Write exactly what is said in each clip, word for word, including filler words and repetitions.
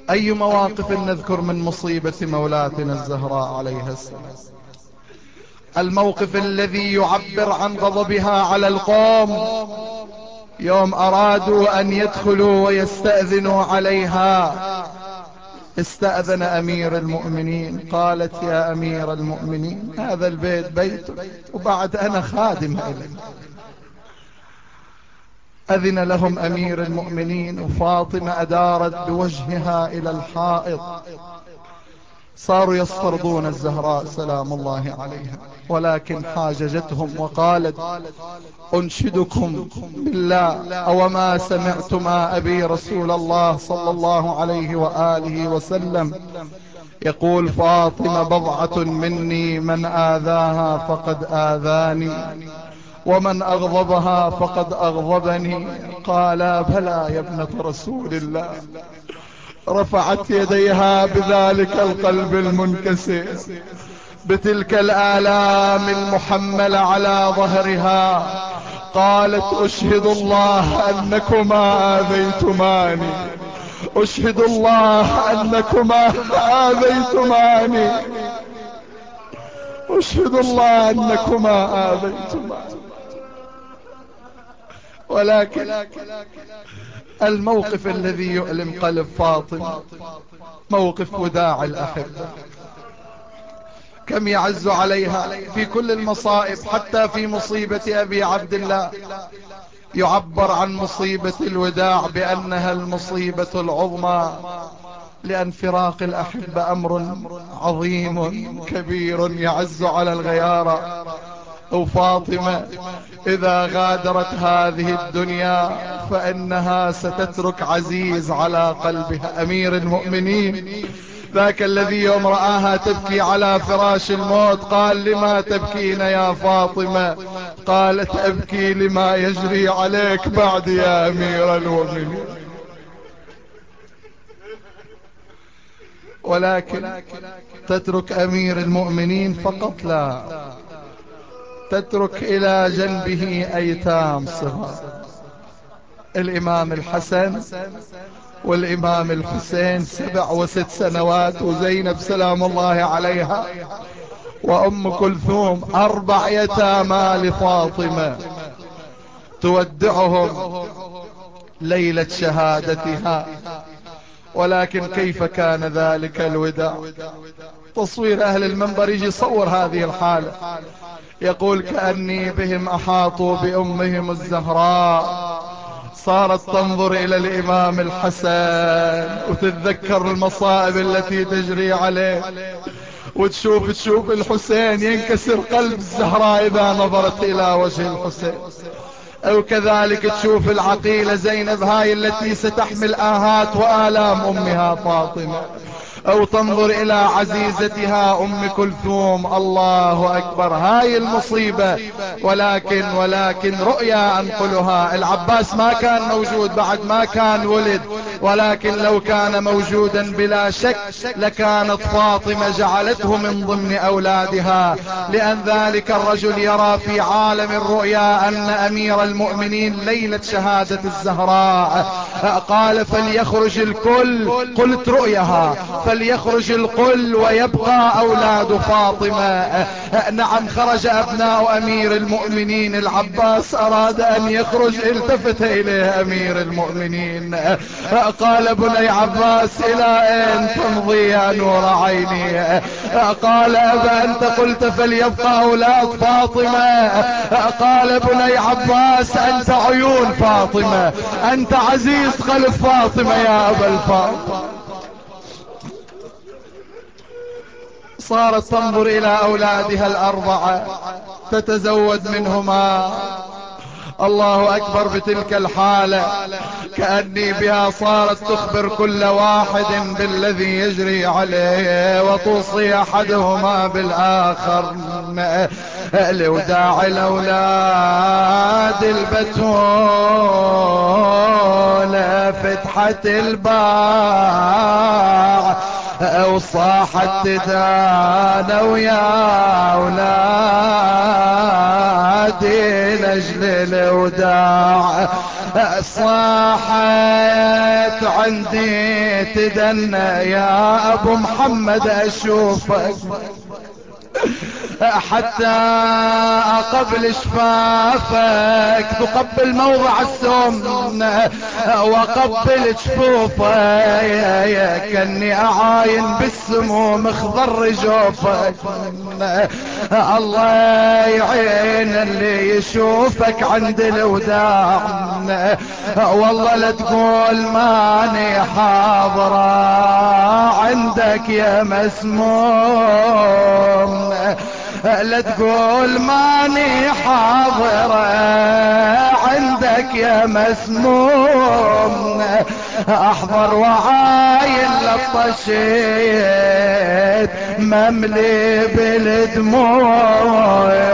أي مواقف نذكر من مصيبة مولاتنا الزهراء عليها السلام. الموقف الذي يعبر عن غضبها على القوم يوم أرادوا أن يدخلوا ويستأذنوا عليها، استأذن أمير المؤمنين، قالت يا أمير المؤمنين هذا البيت بيتك وبعد أنا خادم إليك. أذن لهم أمير المؤمنين، وفاطمة أدارت بوجهها إلى الحائط. صاروا يصطردون الزهراء سلام الله عليها، ولكن حاججتهم وقالت أنشدكم بالله أو ما سمعتما أبي رسول الله صلى الله عليه وآله وسلم يقول فاطمة بضعة مني، من آذاها فقد آذاني ومن أغضبها فقد أغضبني. قال بلى يا ابنة رسول الله. رفعت يديها بذلك القلب المنكسر، بتلك الآلام المحملة على ظهرها، قالت أشهد الله أنكما آذيتماني، أشهد الله أنكما آذيتماني، أشهد الله أنكما آذيتماني. ولكن الموقف الذي يؤلم قلب فاطمة موقف وداع الأحبة. كم يعز عليها في كل المصائب، حتى في مصيبة أبي عبد الله يعبر عن مصيبة الوداع بأنها المصيبة العظمى، لأن فراق الأحبة أمر عظيم كبير يعز على الغيارة. وفاطمة إذا غادرت هذه الدنيا فإنها ستترك عزيز على قلبها. أمير المؤمنين ذاك الذي يوم رآها تبكي على فراش الموت قال لما تبكين يا فاطمة؟ قالت أبكي لما يجري عليك بعد يا أمير المؤمنين. ولكن تترك أمير المؤمنين فقط؟ لا، تترك إلى جنبه أيتام صغار، الإمام الحسن والإمام الحسين سبع وست سنوات، وزينب سلام الله عليها، وأم كلثوم، أربع يتامى لفاطمة تودعهم ليلة شهادتها. ولكن كيف كان ذلك الوداع؟ تصوير أهل المنبر يجي يصور هذه الحالة، يقول كأني بهم أحاطوا بأمهم الزهراء، صارت تنظر إلى الإمام الحسن وتتذكر المصائب التي تجري عليه، وتشوف تشوف الحسين ينكسر قلب الزهراء إذا نظرت إلى وجه الحسين. أو كذلك تشوف العقيلة زينب هاي التي ستحمل آهات وآلام أمها فاطمة، أو تنظر إلى عزيزتها أم كلثوم. الله أكبر، هاي المصيبة. ولكن ولكن رؤيا أنقلها، العباس ما كان موجود بعد، ما كان ولد، ولكن لو كان موجودا بلا شك لكانت فاطمة جعلته من ضمن أولادها، لأن ذلك الرجل يرى في عالم الرؤيا أن أمير المؤمنين ليلة شهادة الزهراء قال فليخرج الكل، قلت رؤيها، فليخرج الكل ويبقى أولاد فاطمة. نعم خرج أبناء أمير المؤمنين، العباس أراد أن يخرج، التفت إليه أمير المؤمنين قال بني عباس إلى أين تمضي يا نور عيني؟ قال أبا أنت قلت فليبقى أولاد فاطمة. قال بني عباس أنت عيون فاطمة، أنت عزيز قلب فاطمة يا أبا الفاطمة. صارت تنظر إلى أولادها الأربعة تتزود منهما. الله أكبر، بتلك الحالة كأني بها صارت تخبر كل واحد بالذي يجري عليه، وتوصي أحدهما بالآخر لوداع الأولاد البتول فتحة الباع وصاحت تدانوا يا أولادي لأجل الوداع. صاحت عندي تدنى يا ابو محمد اشوفك حتى اقبل شفافك تقبل موضع السمنة واقبل جفوفك كاني اعاين بالسموم اخضر جوفك الله يعين اللي يشوفك عند الوداع والله لا تقول ماني حاضرة عندك يا مسموم لا تقول ماني حاضرة عندك يا مسموم احضر وعاين لطشيت مملي بالدموع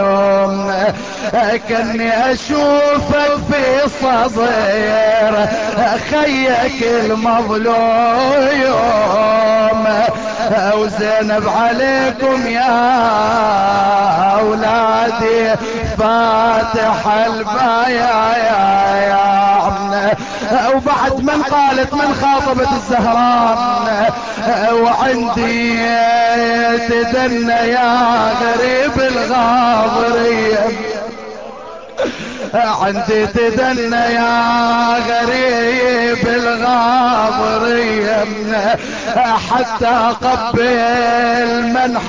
كاني اشوفك في صدر خيك المظلوم وزينب عليكم يا اولادي فاتح البايع يا عمنا وبعد من قالت من خاطبت الزهراء وعندي تدنى يا غريب الغاضرية عندي تدنى يا غريب الغاضرية حتى اقبل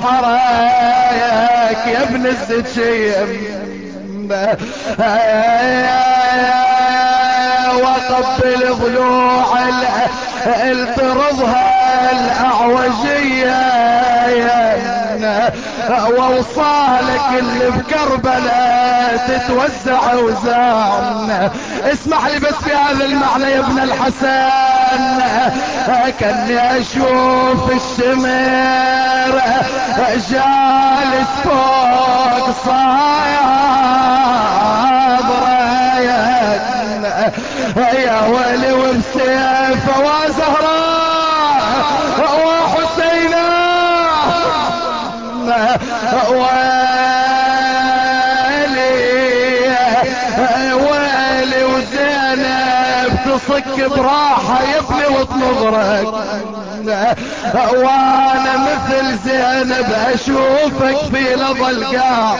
منحرك يا ابن الزكية واقبل ضلوع الترضها الاعوجية واوصالك اللي بكربلاء تتوزع وزعنا اسمح لي بس في هذا المعنى يا ابن الحسن كاني اشوف الشمر جالس فوق صادره يا ولي وبسيف وزهراء وحسينا ويلي ويلي وزينب تصك براحة يا ابني وتنظرك وانا مثل زينب اشوفك في لظى القاع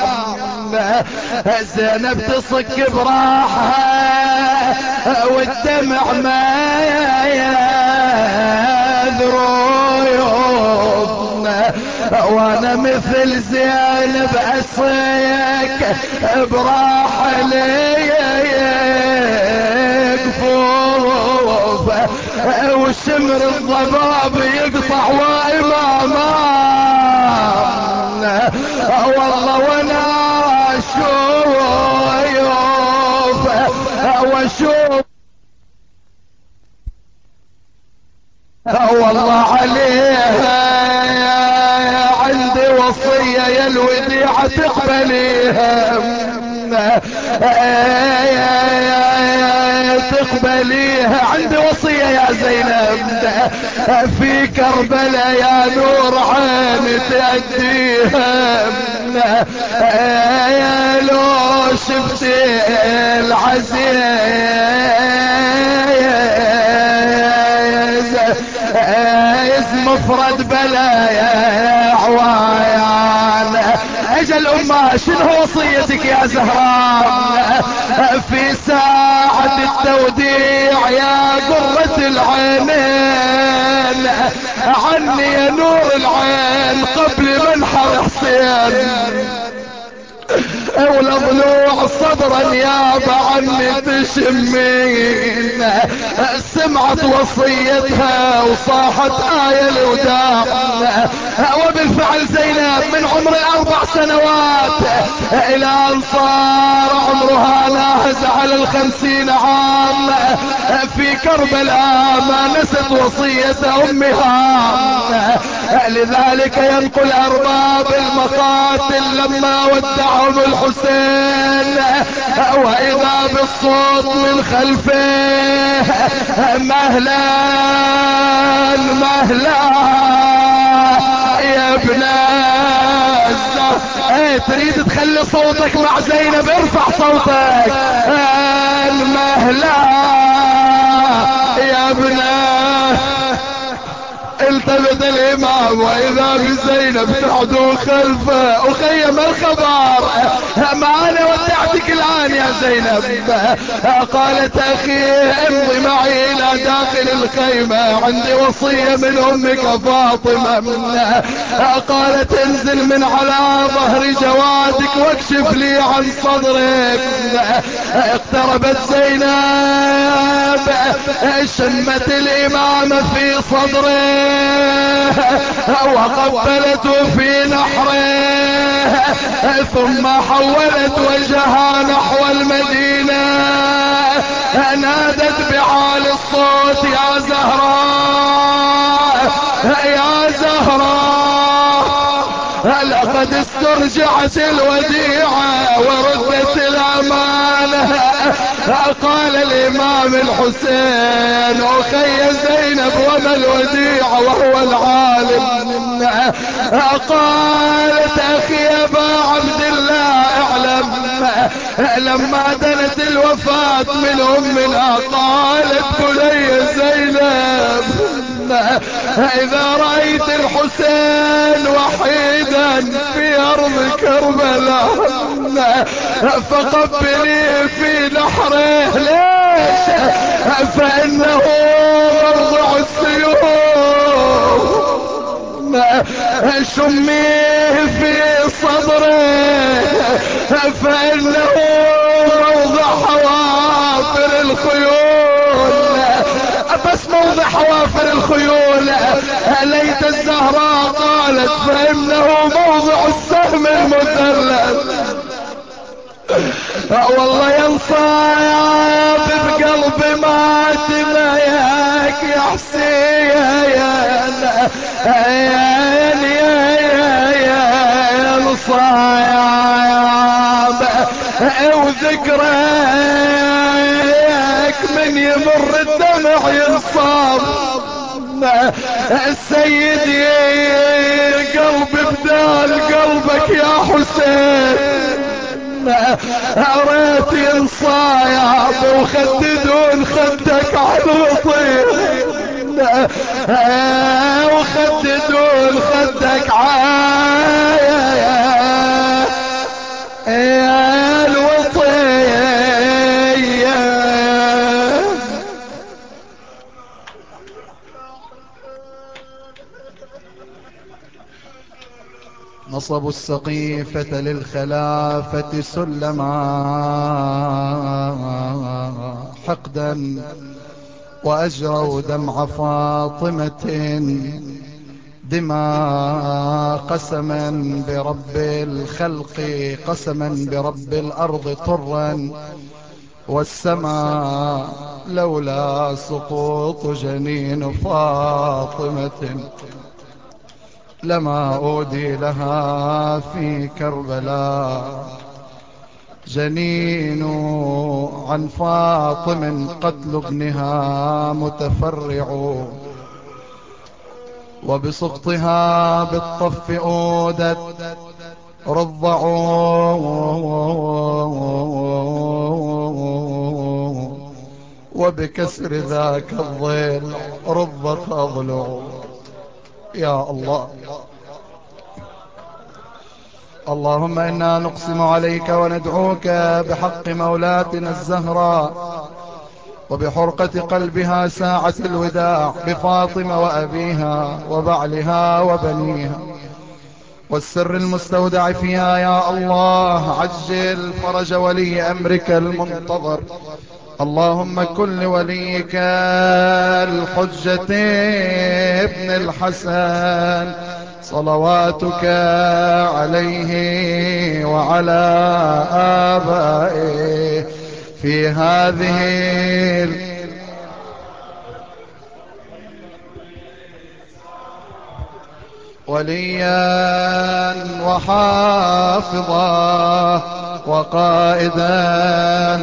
زينب تصك براحة والدمع ما يذروب وانا مثل زينب اسيك براحة يكفوف وشمر الضباب يقطع واماما والله وانا اشوف واشوف والله عليها عندي وصية يا الوديعة تقبليها تقبليها عندي وصية يا زينب في كربلاء يا نور عين تأديها لو شفتي العزيز اسم مفرد بلايا عوايان اجل امه شنو وصيتك يا زهراء في ساعة التوديع يا قرة العينين عني يا نور العين قبل منحر حسين ولا ضلوع صدرا ياب عني تشمين سمعت وصيتها وصاحت آية الوداع وبالفعل زينب من عمر اربع سنوات الى ان صار عمرها ناهز على الخمسين عام في كربلاء ما نست وصية امها لذلك ينقل ارباب المقاتل لما ودعهم الحسين واذا بالصوت من خلفه مهلا مهلا يا ابن الزهر ايه تريد خلي صوتك مع زينب، ارفع صوتك. المهلا يا ابنه. التفت الامام واذا بزينب تعدو خلفه. اخي ما الخبر؟ ما انا ودعتك الان يا زينب. قالت اخي امضي معي الى داخل الخيمة، عندي وصية من امك فاطمة. قالت انزل من على ظهر جوادك واكشف لي عن صدرك. اقتربت زينب شمت الامام في صدره وقبلته في نحره، ثم حولت وجهها نحو المدينة. نادت بعالي الصوت يا زهراء يا زهراء، لقد استرجعت الوديعة وردت الأمانة. قال الإمام الحسين أخي زينب وما الوديعة وهو العالم؟ قالت أخي أبا عبد الله اعلم لما دنت الوفاة من أمنا قالت بني زينب إذا رأيت الحسين وحيدا في أرض كربلاء فقبلي في نحره. ليش؟ فإنه مرضع السيوف. شميه في صدره فإنه موضع حوافر الخيول. بس موضع حوافر الخيول. ليت الزهراء قالت فإنه موضع السهم المثلث. والله ينصاب بقلبي ما تميك يا حسين يا الصياب، وذكرك من يمر الدمع ينصاب. السيد قلبي بدال قلبك يا حسين، ريت ينصايب وخددون خدك على الوطير، وخددون خدك على الوطير. نصبوا السقيفة للخلافة سلما حقدا، وأجروا دمع فاطمة دماء قسما برب الخلق، قسما برب الأرض طرا والسماء، لولا سقوط جنين فاطمة لما أودي لها في كربلاء جنين. عن فاطم قتل ابنها متفرع، وبسقطها بالطف أودت رضعوا، وبكسر ذاك الضلع رضت أضلع. يا الله، اللهم إنا نقسم عليك وندعوك بحق مولاتنا الزهراء وبحرقة قلبها ساعة الوداع بفاطمة وأبيها وبعلها وبنيها والسر المستودع فيها. يا الله عجل فرج ولي أمرك المنتظر. اللهم كن لوليك الحجة ابن الحسن صلواتك عليه وعلى آبائه في هذه وليا وحافظا وقائدا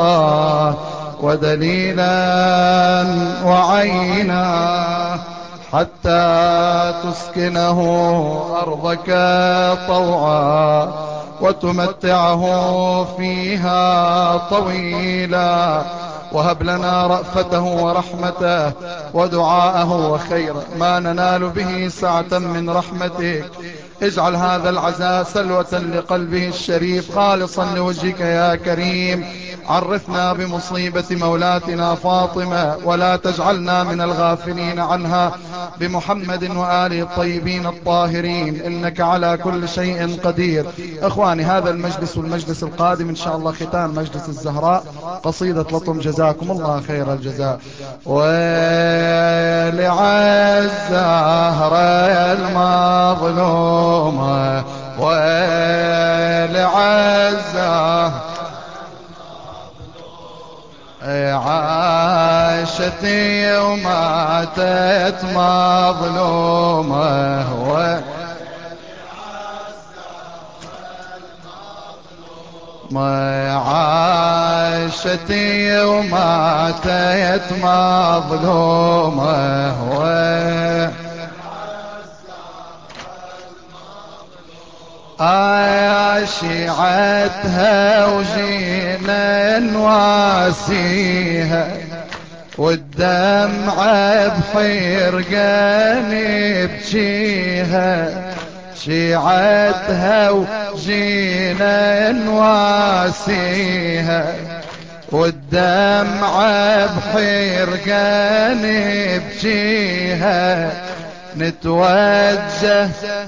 وناصرا ودليلا وعينا حتى تسكنه أرضك طوعا وتمتعه فيها طويلا، وهب لنا رأفته ورحمته ودعاءه وخيره ما ننال به سعة من رحمتك. اجعل هذا العزاء سلوة لقلبه الشريف خالصا لوجهك يا كريم. عرفنا بمصيبة مولاتنا فاطمة ولا تجعلنا من الغافلين عنها، بمحمد وآله الطيبين الطاهرين، إنك على كل شيء قدير. اخواني، هذا المجلس والمجلس القادم ان شاء الله ختام مجلس الزهراء قصيدة لطم، جزاكم الله خير الجزاء. ولعالزهرة المظلومة ولعالزهرة عاشت وماتت مظلومة و ما عاشت وماتت مظلومة و عاشعتها وجينا نواسيها والدمعة بحرقاني بجيها، شيعتها وجينا نواسيها والدمعة بحرقاني بجيها، نتوجه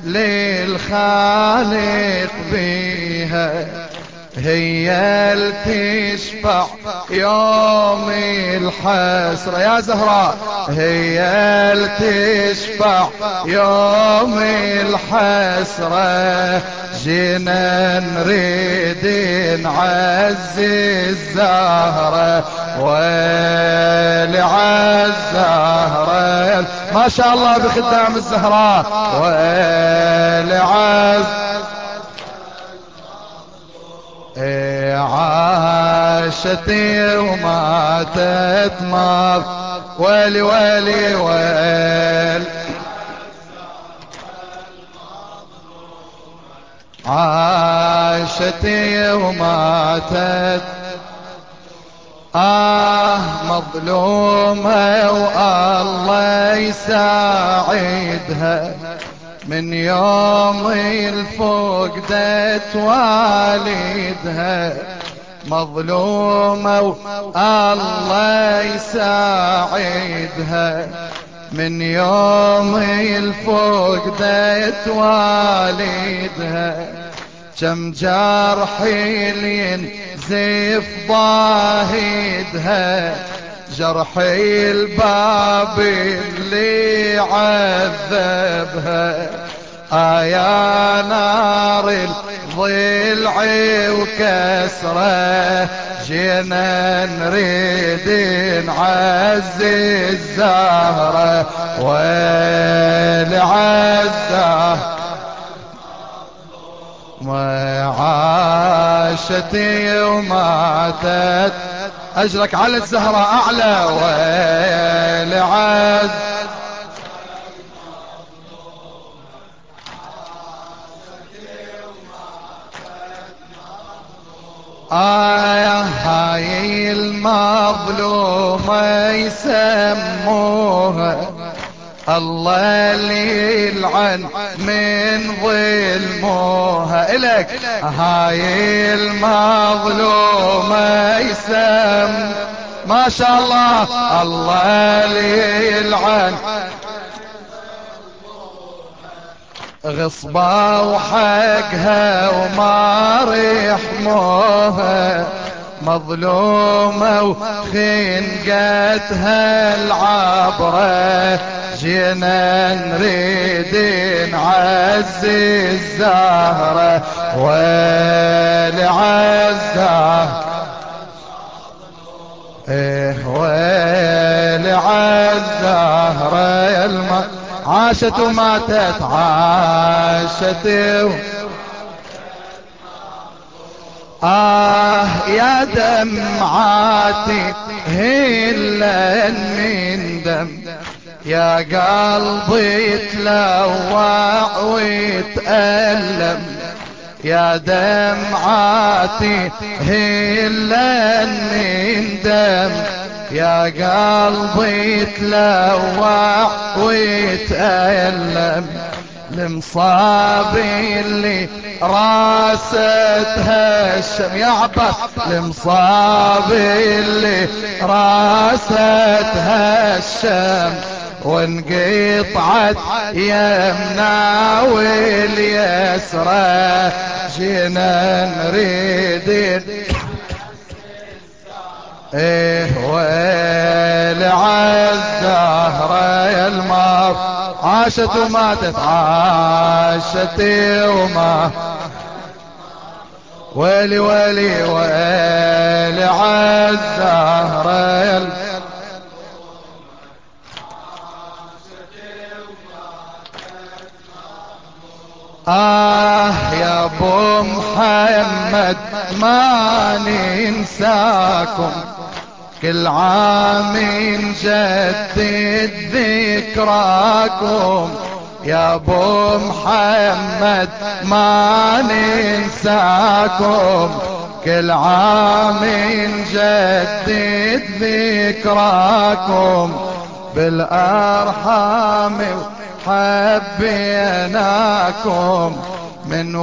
للخالق بيها، هي التشفع يوم الحسرة يا زهراء، هي التشفع يوم الحسرة، جينا نريد نعزي الزهرة ولعالزهرة ما شاء الله بخدام الزهراء ولعز عاشت وماتت ماض ولي ولي ويل عاشت وماتت آه مظلومة والله يساعدها، من يوم الفقدت والدها، مظلومة والله يساعدها، من يوم الفقدت والدها، كم جرح ينزف ضاهدها، جرح الباب اللي عذبها، آيا نار الضلع وكسره، جينا نريد نعزي الزهرة ولعزه ما عاشت وماتت. أجرك على الزهرة أعلى ولعز آه هاي المظلومة يسموها الله اللي يلعن من ظلموها إلك، هاي المظلومة يسم ما شاء الله الله اللي يلعن غصبة وحقها وما رحموها، مظلومة وخنقتها العبرة، جينا نريد نعزي الزهرة ولعزه ايه ولعزه الم عاشت وماتت عاشت و... آه يا دمعاتي هلا من دم يا قلبي تلوع ويتألم، يا دمعاتي هي اللي من دم، يا قلبي تلوع ويتألم، المصابي اللي راستها الشم، يا عباس المصابي اللي راستها الشم، وانقطعت يمنا واليسرى، جينا نريد ايه ويل عالزهرة يا الماف، عاشت وماتت عاشت وما، ويلي ويلي ويل عالزهرة يا الماف، آه يا ابو محمد ما ننساكم، كل عام نجدد ذكراكم، يا ابو محمد ما ننساكم، كل عام نجدد ذكراكم، بالارحام حبيناكم، من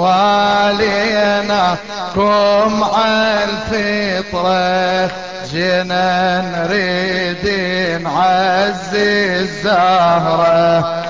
واليناكم عالفطرة، جينا نريد نعزي الزهرة.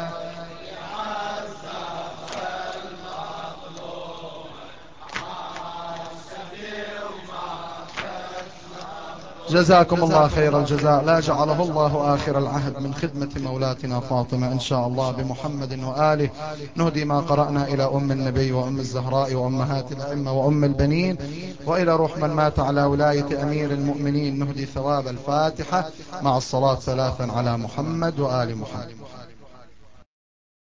جزاكم الله خير الجزاء، لا جعله الله آخر العهد من خدمة مولاتنا فاطمة إن شاء الله بمحمد وآله. نهدي ما قرأنا إلى أم النبي وأم الزهراء وأمهات الأئمة وأم البنين، وإلى روح من مات على ولاية أمير المؤمنين، نهدي ثواب الفاتحة مع الصلاة ثلاثا على محمد وآل محمد.